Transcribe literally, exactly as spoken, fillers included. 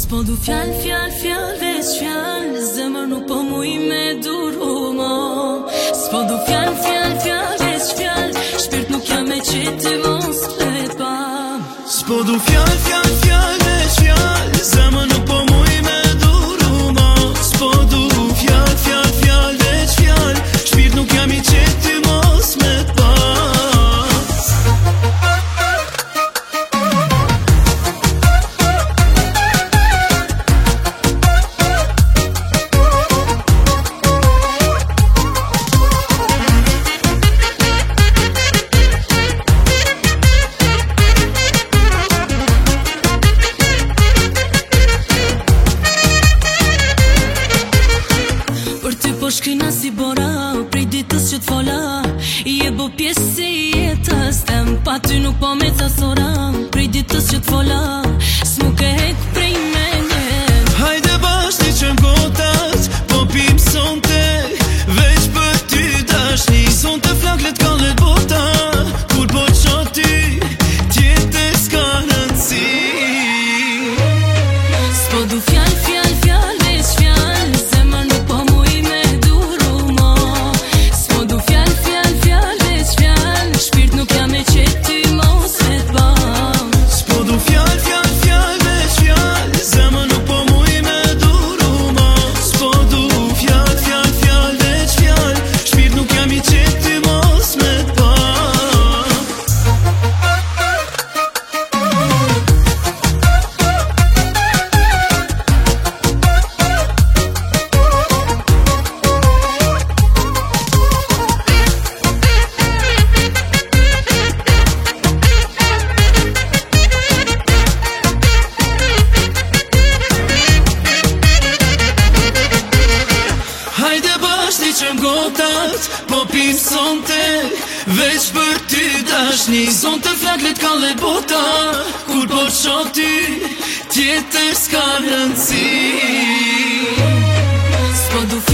S'po du fjall, fjall, fjall, veç fjall, zemër nuk po muj me duru mo. S'po du fjall, fjall, fjall, veç fjall, shpirt nuk jam me qiti mos flet pa. S'po du fjall, fjall, fjall, veç fjall, zemër nuk po muj me duru mo. S'po du fjall, fjall, fjall, veç fjall, shpirt nuk jam i qiti mos flet pa. Po shkrina si bora, prej ditës që t'fola, je bo pjesë si jetës tem, pa ty nuk po me casora. Prej ditës që t'fola, s'mu ke hek prej menjen. Hajde bashkë që m'gotat, po pim sonte, veç për ty dashni. Sonte flaklet kallet bota, kur po qa ty, tjetër s'ka rëndësi. S'po du fjall, fjall, fjall, veç fjall, zemër nuk po muj me duru mo. S'po du fjall, fjall, fjall, veç fjall, shpirt nuk jam me qeti mos vet pa. S'po du fjall, fjall, fjall, veç fjall, zemër nuk po muj me duru mo. S'po du fjall, fjall, fjall, veç fjall, shpirt nuk jam i qeti mos vet pa. Hajde bashkë që m'gotat, po pim sonte, veç për ty dashni. Sonte flaklet kallet bota, kur po qa ty, tjetër s'ka rëndësi. S'po du